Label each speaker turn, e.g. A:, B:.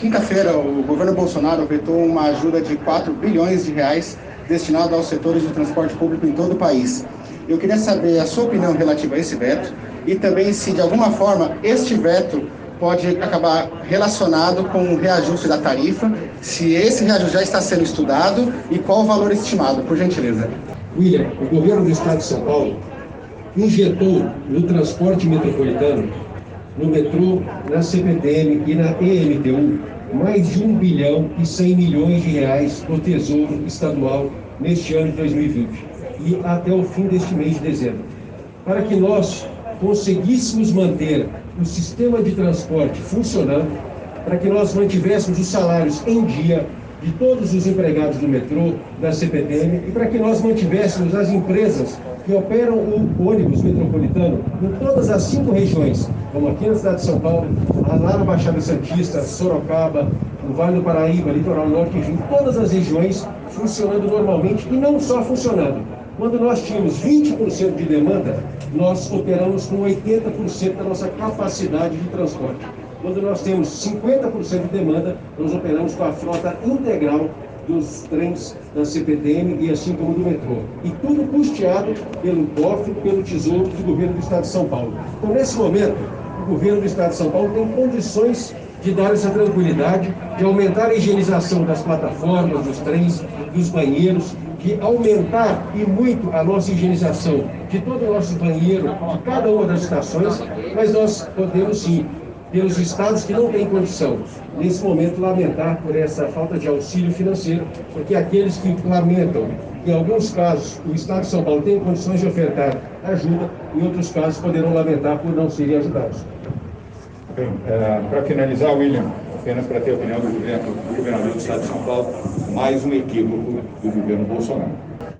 A: Quinta-feira, o governo Bolsonaro vetou uma ajuda de 4 bilhões de reais destinada aos setores de transporte público em todo o país. Eu queria saber a sua opinião relativa a esse veto e também se, de alguma forma, este veto pode acabar relacionado com o reajuste da tarifa, se esse reajuste já está sendo estudado e qual o valor estimado, por gentileza.
B: William, o governo do estado de São Paulo injetou no transporte metropolitano, no metrô, na CPTM e na EMTU, mais de 1 bilhão e 100 milhões de reais do Tesouro Estadual neste ano de 2020 e até o fim deste mês de dezembro, para que nós conseguíssemos manter o sistema de transporte funcionando, para que nós mantivéssemos os salários em dia de todos os empregados do metrô, da CPTM, e para que nós mantivéssemos as empresas que operam o ônibus metropolitano em todas as 5 regiões, como aqui na cidade de São Paulo, lá na Baixada Santista, Sorocaba, no Vale do Paraíba, Litoral Norte, enfim, todas as regiões funcionando normalmente e não só funcionando. Quando nós tínhamos 20% de demanda, nós operamos com 80% da nossa capacidade de transporte. Quando nós temos 50% de demanda, nós operamos com a frota integral dos trens da CPTM e assim como do metrô. E tudo custeado pelo cofre, pelo Tesouro do governo do Estado de São Paulo. Então, nesse momento, o governo do Estado de São Paulo tem condições de dar essa tranquilidade, de aumentar a higienização das plataformas, dos trens, dos banheiros, de aumentar e muito a nossa higienização de todo o nosso banheiro, de cada uma das estações, mas nós podemos sim, pelos estados que não têm condição, nesse momento, lamentar por essa falta de auxílio financeiro, porque aqueles que lamentam, em alguns casos, o Estado de São Paulo tem condições de ofertar ajuda, em outros casos poderão lamentar por não serem ajudados.
C: Bem, para finalizar, William, apenas para ter a opinião do governador do Estado de São Paulo, mais um equívoco do governo Bolsonaro.